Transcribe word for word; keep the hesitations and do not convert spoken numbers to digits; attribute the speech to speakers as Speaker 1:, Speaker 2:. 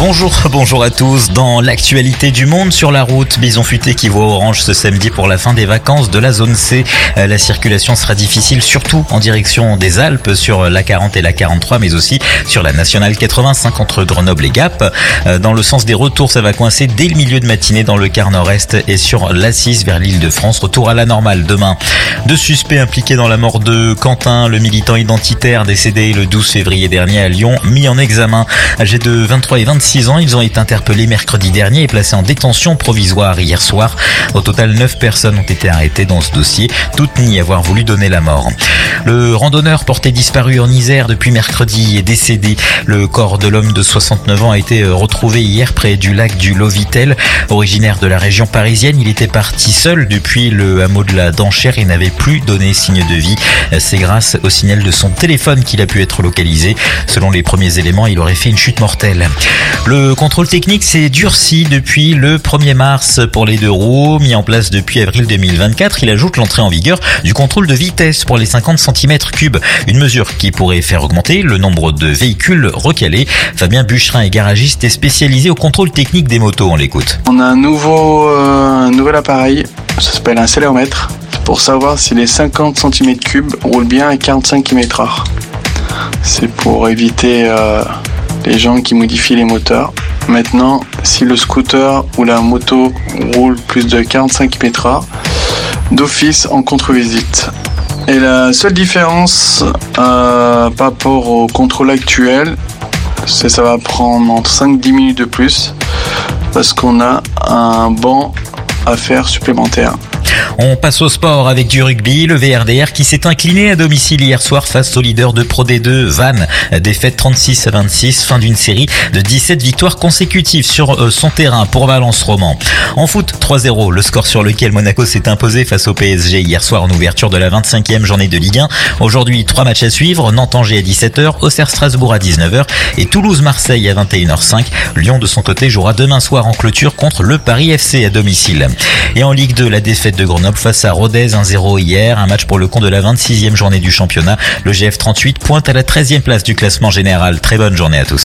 Speaker 1: Bonjour, bonjour à tous. Dans l'actualité du monde sur la route, Bison Futé qui voit orange ce samedi pour la fin des vacances de la zone C. La circulation sera difficile, surtout en direction des Alpes sur l'A quarante et l'A quarante-trois, mais aussi sur la nationale quatre-vingt-cinq entre Grenoble et Gap. Dans le sens des retours, ça va coincer dès le milieu de matinée dans le quart nord-est et sur l'A six vers l'île de France. Retour à la normale demain. Deux suspects impliqués dans la mort de Quentin, le militant identitaire décédé le douze février dernier à Lyon, mis en examen. Âgés de vingt-trois et vingt-six ans, ils ont été interpellés mercredi dernier et placés en détention provisoire hier soir. Au total, neuf personnes ont été arrêtées dans ce dossier, toutes n'y avoir voulu donner la mort. Le randonneur porté disparu en Isère depuis mercredi est décédé. Le corps de l'homme de soixante-neuf ans a été retrouvé hier près du lac du Lovitel. Originaire de la région parisienne, il était parti seul depuis le hameau de la Danchère et n'avait plus donné signe de vie. C'est grâce au signal de son téléphone qu'il a pu être localisé. Selon les premiers éléments, il aurait fait une chute mortelle. Le contrôle technique s'est durci depuis le premier mars pour les deux roues. Mis en place depuis avril deux mille vingt-quatre, il ajoute l'entrée en vigueur du contrôle de vitesse pour les cinquante centimètres cubes. Une mesure qui pourrait faire augmenter le nombre de véhicules recalés. Fabien Bucherin est garagiste et spécialisé au contrôle technique des motos. On l'écoute.
Speaker 2: On a un nouveau, euh, un nouvel appareil, ça s'appelle un céléromètre, pour savoir si les cinquante centimètres cubes roulent bien à quarante-cinq kilomètres heure. C'est pour éviter euh, les gens qui modifient les moteurs. Maintenant, si le scooter ou la moto roule plus de quarante-cinq kilomètres heure, d'office en contre-visite. Et la seule différence euh, par rapport au contrôle actuel, c'est que ça va prendre entre cinq à dix minutes de plus parce qu'on a un banc à faire supplémentaire.
Speaker 1: On passe au sport avec du rugby, le V R D R qui s'est incliné à domicile hier soir face au leader de Pro D deux, Vannes. Défaite trente-six à vingt-six, fin d'une série de dix-sept victoires consécutives sur son terrain pour Valence Roman. En foot, trois zéro, le score sur lequel Monaco s'est imposé face au P S G hier soir en ouverture de la vingt-cinquième journée de Ligue un. Aujourd'hui, trois matchs à suivre, Nantes-Angers à dix-sept heures, Auxerre-Strasbourg à dix-neuf heures et Toulouse-Marseille à vingt et une heures cinq. Lyon de son côté jouera demain soir en clôture contre le Paris F C à domicile. Et en Ligue deux, la défaite de Grenoble face à Rodez, un zéro hier, un match pour le compte de la vingt-sixième journée du championnat. Le G F trente-huit pointe à la treizième place du classement général. Très bonne journée à tous.